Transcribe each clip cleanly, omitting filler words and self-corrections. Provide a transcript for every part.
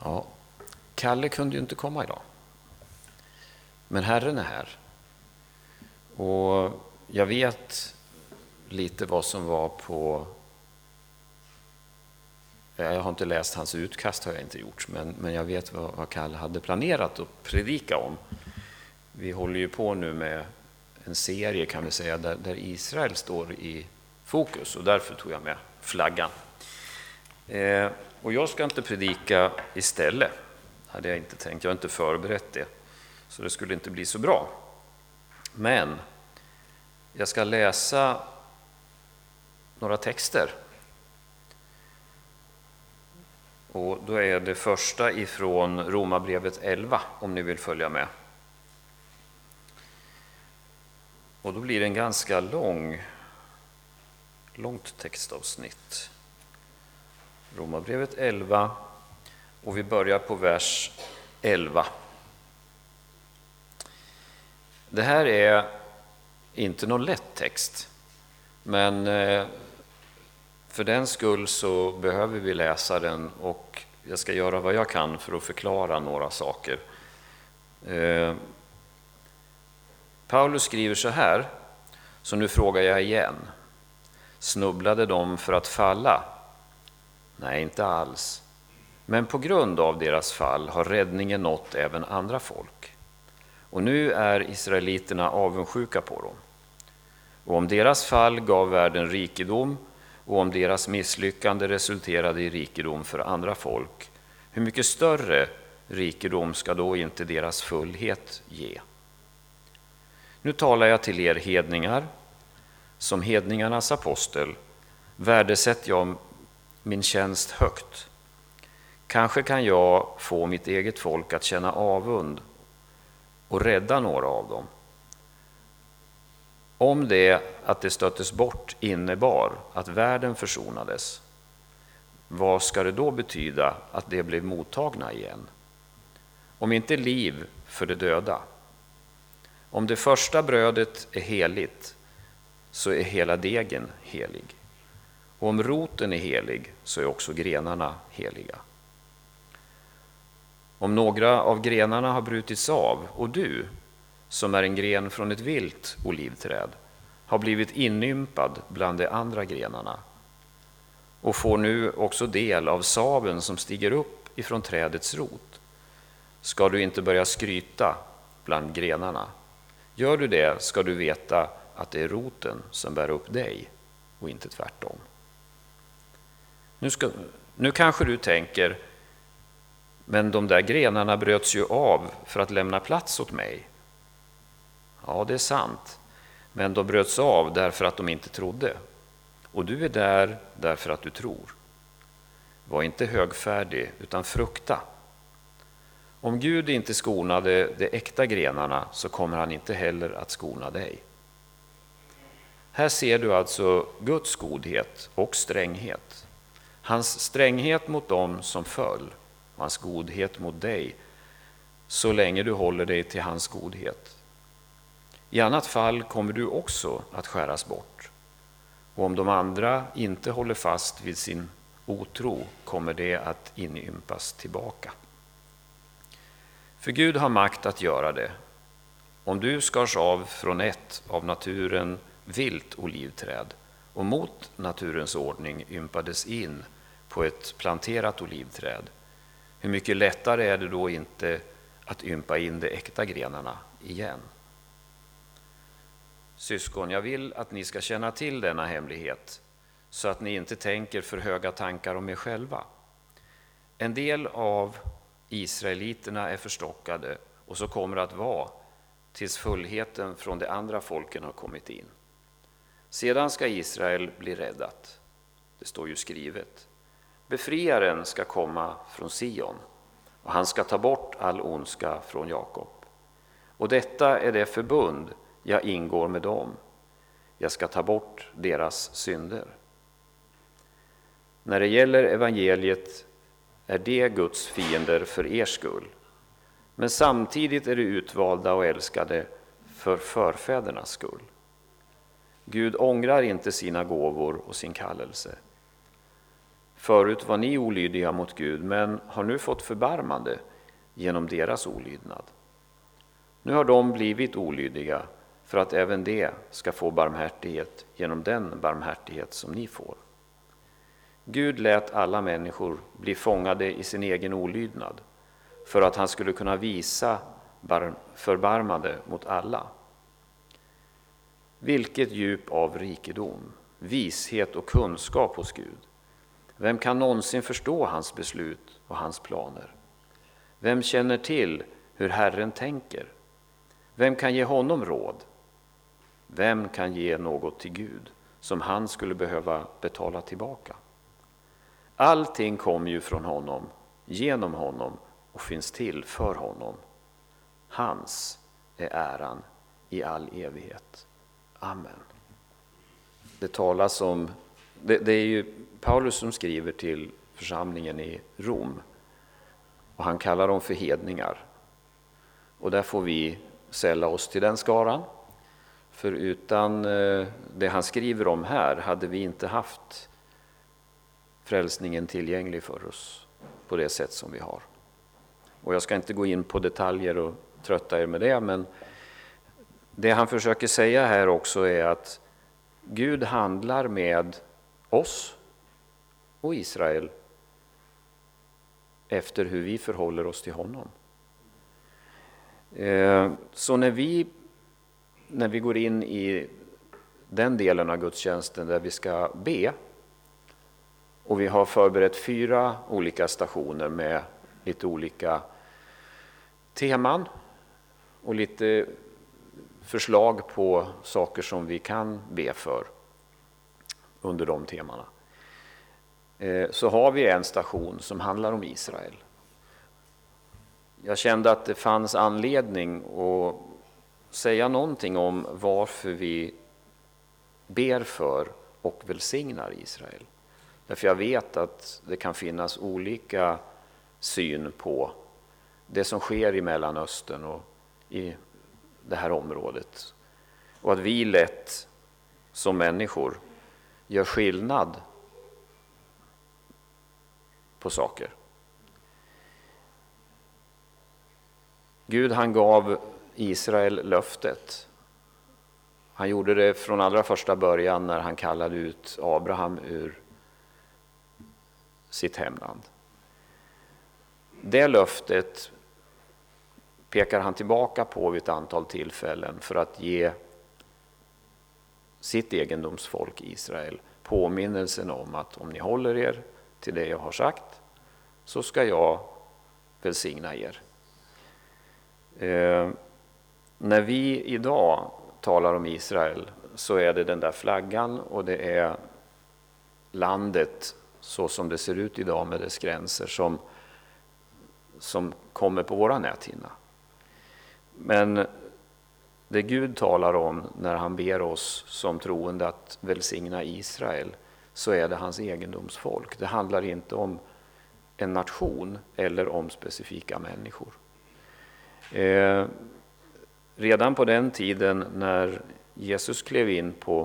Ja, Kalle kunde ju inte komma idag. Men Herren är här. Och jag vet lite vad som var på... Jag har inte läst hans utkast, har jag inte gjort. Men jag vet vad Kalle hade planerat att predika om. Vi håller ju på nu med en serie, kan vi säga, där Israel står i fokus. Och därför tog jag med flaggan. Och jag ska inte predika istället. Hade jag inte tänkt. Jag har inte förberett det. Så det skulle inte bli så bra. Men jag ska läsa några texter. Och då är det första ifrån Romarbrevet 11, om ni vill följa med. Och då blir det en ganska långt textavsnitt. Romarbrevet 11, och vi börjar på vers 11. Det här är inte någon lätt text, men för den skull så behöver vi läsa den, och jag ska göra vad jag kan för att förklara några saker. Paulus skriver så här, så nu frågar jag igen. Snubblade de för att falla? Nej, inte alls. Men på grund av deras fall har räddningen nått även andra folk. Och nu är israeliterna avundsjuka på dem. Och om deras fall gav världen rikedom, och om deras misslyckande resulterade i rikedom för andra folk, hur mycket större rikedom ska då inte deras fullhet ge? Nu talar jag till er hedningar. Som hedningarnas apostel värdesätter jag min tjänst högt. Kanske kan jag få mitt eget folk att känna avund och rädda några av dem. Om det att det stöttes bort innebar att världen försonades, vad ska det då betyda att det blev mottagna igen? Om inte liv för de döda. Om det första brödet är heligt, så är hela degen helig. Och om roten är helig, så är också grenarna heliga. Om några av grenarna har brutits av, och du, som är en gren från ett vilt olivträd, har blivit inympad bland de andra grenarna, och får nu också del av saven som stiger upp ifrån trädets rot, ska du inte börja skryta bland grenarna. Gör du det ska du veta att det är roten som bär upp dig och inte tvärtom. Nu kanske du tänker, men de där grenarna bröts ju av för att lämna plats åt mig. Ja, det är sant, men de bröts av därför att de inte trodde. Och du är där därför att du tror. Var inte högfärdig, utan frukta. Om Gud inte skonade de äkta grenarna, så kommer han inte heller att skona dig. Här ser du alltså Guds godhet och stränghet. Hans stränghet mot dem som föll, och hans godhet mot dig, så länge du håller dig till hans godhet. I annat fall kommer du också att skäras bort. Och om de andra inte håller fast vid sin otro, kommer det att inympas tillbaka. För Gud har makt att göra det. Om du skars av från ett av naturen vilt olivträd, och mot naturens ordning ympades in på ett planterat olivträd, hur mycket lättare är det då inte att ympa in de äkta grenarna igen? Syskon, jag vill att ni ska känna till denna hemlighet, så att ni inte tänker för höga tankar om er själva. En del av israeliterna är förstockade, och så kommer det att vara tills fullheten från de andra folken har kommit in. Sedan ska Israel bli räddat. Det står ju skrivet. Befriaren ska komma från Sion, och han ska ta bort all ondska från Jakob. Och detta är det förbund jag ingår med dem. Jag ska ta bort deras synder. När det gäller evangeliet är det Guds fiender för er skull. Men samtidigt är det utvalda och älskade för förfädernas skull. Gud ångrar inte sina gåvor och sin kallelse. Förut var ni olydiga mot Gud, men har nu fått förbarmande genom deras olydnad. Nu har de blivit olydiga för att även de ska få barmhärtighet genom den barmhärtighet som ni får. Gud lät alla människor bli fångade i sin egen olydnad för att han skulle kunna visa förbarmande mot alla. Vilket djup av rikedom, vishet och kunskap hos Gud. Vem kan någonsin förstå hans beslut och hans planer? Vem känner till hur Herren tänker? Vem kan ge honom råd? Vem kan ge något till Gud som han skulle behöva betala tillbaka? Allting kommer ju från honom, genom honom och finns till för honom. Hans är äran i all evighet. Amen. Det talas om, det är ju Paulus som skriver till församlingen i Rom. Och han kallar dem för hedningar. Och där får vi sälla oss till den skaran. För utan det han skriver om här hade vi inte haft frälsningen tillgänglig för oss på det sätt som vi har. Och jag ska inte gå in på detaljer och trötta er med det, men det han försöker säga här också är att Gud handlar med oss och Israel efter hur vi förhåller oss till honom. Så när vi går in i den delen av gudstjänsten där vi ska be, och vi har förberett 4 olika stationer med lite olika teman och lite förslag på saker som vi kan be för under de temana. Så har vi en station som handlar om Israel. Jag kände att det fanns anledning att säga någonting om varför vi ber för och välsignar Israel. Därför jag vet att det kan finnas olika syn på det som sker i Mellanöstern och i det här området. Och att vi lätt som människor gör skillnad på saker. Gud, han gav Israel löftet. Han gjorde det från allra första början när han kallade ut Abraham ur sitt hemland. Det löftet pekar han tillbaka på vid ett antal tillfällen för att ge sitt egendomsfolk Israel påminnelsen om att om ni håller er till det jag har sagt så ska jag välsigna er. När vi idag talar om Israel så är det den där flaggan och det är landet så som det ser ut idag med dess gränser som kommer på våra näthinna. Men det Gud talar om när han ber oss som troende att välsigna Israel, så är det hans egendomsfolk. Det handlar inte om en nation eller om specifika människor. Redan på den tiden när Jesus klev in på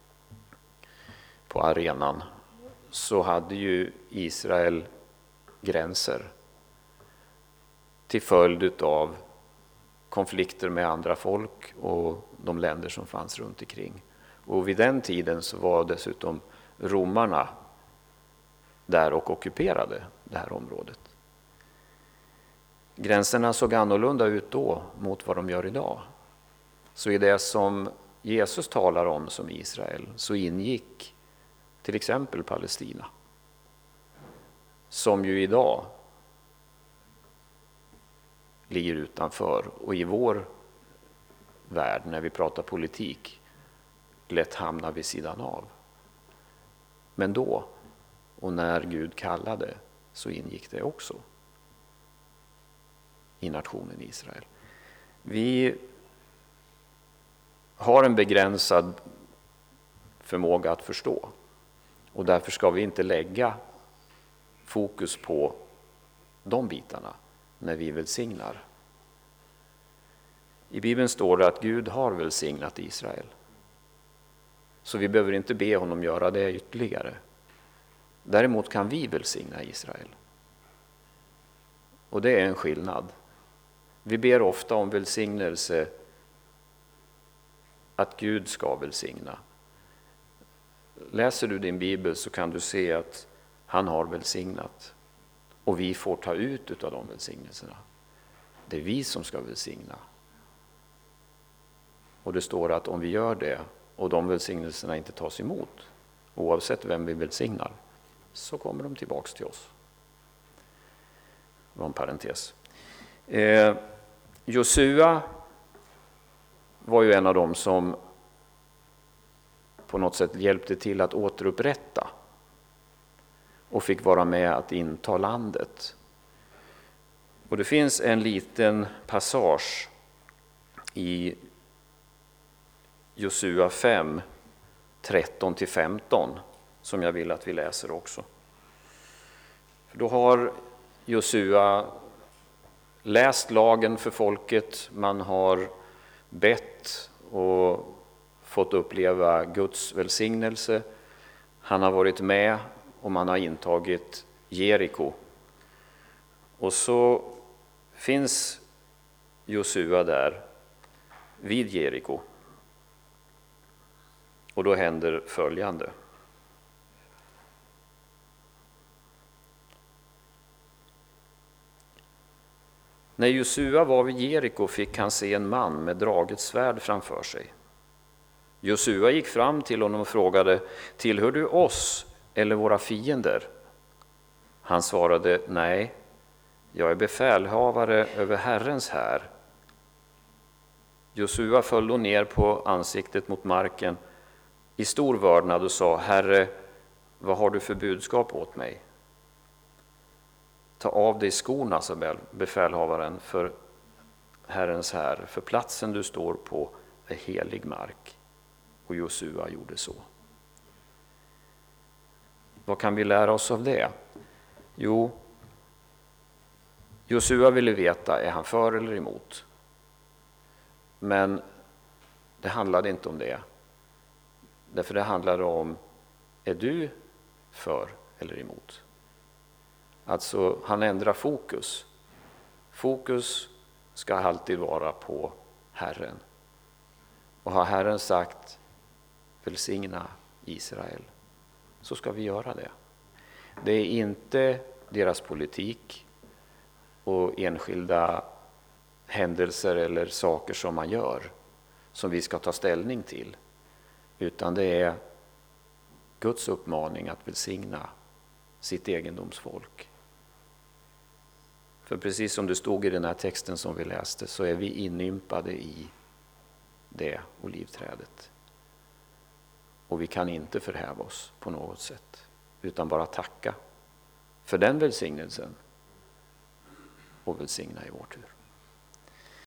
arenan så hade ju Israel gränser till följd av konflikter med andra folk och de länder som fanns runt omkring. Och vid den tiden så var dessutom romarna där och ockuperade det här området. Gränserna såg annorlunda ut då mot vad de gör idag. Så i det som Jesus talar om som Israel så ingick till exempel Palestina, som ju idag ligger utanför och i vår värld när vi pratar politik lätt hamnar vid sidan av. Men då och när Gud kallade så ingick det också i nationen Israel. Vi har en begränsad förmåga att förstå och därför ska vi inte lägga fokus på de bitarna när vi välsignar. I Bibeln står det att Gud har välsignat Israel. Så vi behöver inte be honom göra det ytterligare. Däremot kan vi välsigna Israel. Och det är en skillnad. Vi ber ofta om välsignelse, att Gud ska välsigna. Läser du din bibel så kan du se att han har välsignat. Och vi får ta ut av de välsignelserna. Det är vi som ska välsigna. Och det står att om vi gör det och de välsignelserna inte tas emot, oavsett vem vi välsignar, så kommer de tillbaks till oss. Det var en parentes. Josua var ju en av dem som på något sätt hjälpte till att återupprätta och fick vara med att inta landet. Och det finns en liten passage i Josua 5, 13-15 som jag vill att vi läser också. För då har Josua läst lagen för folket, man har bett och fått uppleva Guds välsignelse. Han har varit med och man har intagit Jeriko. Och så finns Josua där vid Jeriko. Och då händer följande. När Josua var vid Jeriko fick han se en man med draget svärd framför sig. Josua gick fram till honom och frågade: tillhör du oss eller våra fiender? Han svarade: nej, jag är befälhavare över Herrens här. Josua föll då ner på ansiktet mot marken i stor vördnad och sa: Herre, vad har du för budskap åt mig? Ta av dig skorna, sa befälhavaren för Herrens här, för platsen du står på är helig mark. Och Josua gjorde så. Vad kan vi lära oss av det? Jo, Josua ville veta, är han för eller emot? Men det handlade inte om det. Därför det handlade om, är du för eller emot? Alltså, han ändrar fokus. Fokus ska alltid vara på Herren. Och har Herren sagt, välsigna Israel, så ska vi göra det. Det är inte deras politik och enskilda händelser eller saker som man gör som vi ska ta ställning till, utan det är Guds uppmaning att välsigna sitt egendomsfolk. För precis som det stod i den här texten som vi läste, så är vi inympade i det olivträdet. Och vi kan inte förhäva oss på något sätt, utan bara tacka för den välsignelsen och välsigna i vår tur.